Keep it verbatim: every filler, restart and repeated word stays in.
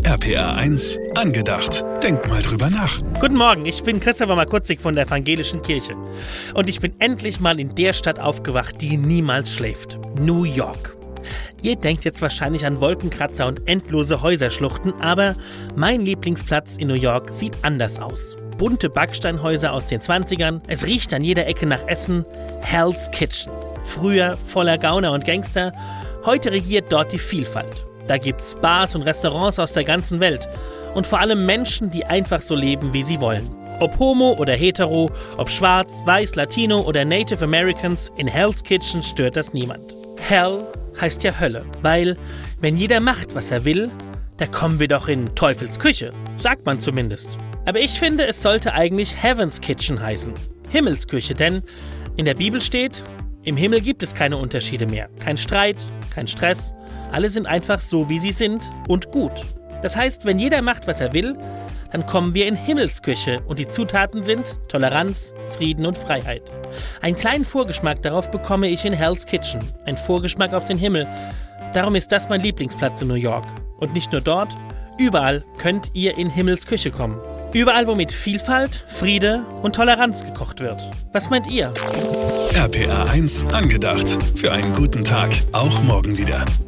R P R eins angedacht. Denk mal drüber nach. Guten Morgen, ich bin Christopher Markutzig von der Evangelischen Kirche. Und ich bin endlich mal in der Stadt aufgewacht, die niemals schläft. New York. Ihr denkt jetzt wahrscheinlich an Wolkenkratzer und endlose Häuserschluchten, aber mein Lieblingsplatz in New York sieht anders aus. Bunte Backsteinhäuser aus den zwanzigern, es riecht an jeder Ecke nach Essen. Hell's Kitchen. Früher voller Gauner und Gangster, heute regiert dort die Vielfalt. Da gibt's Bars und Restaurants aus der ganzen Welt und vor allem Menschen, die einfach so leben, wie sie wollen. Ob homo oder hetero, ob schwarz, weiß, Latino oder Native Americans, in Hell's Kitchen stört das niemand. Hell heißt ja Hölle, weil wenn jeder macht, was er will, da kommen wir doch in Teufels Küche, sagt man zumindest. Aber ich finde, es sollte eigentlich Heaven's Kitchen heißen, Himmelsküche, denn in der Bibel steht, im Himmel gibt es keine Unterschiede mehr, kein Streit, kein Stress, alle sind einfach so, wie sie sind und gut. Das heißt, wenn jeder macht, was er will, dann kommen wir in Himmelsküche und die Zutaten sind Toleranz, Frieden und Freiheit. Einen kleinen Vorgeschmack darauf bekomme ich in Hell's Kitchen, ein Vorgeschmack auf den Himmel. Darum ist das mein Lieblingsplatz in New York. Und nicht nur dort, überall könnt ihr in Himmels Küche kommen. Überall, wo mit Vielfalt, Friede und Toleranz gekocht wird. Was meint ihr? R P R eins angedacht. Für einen guten Tag, auch morgen wieder.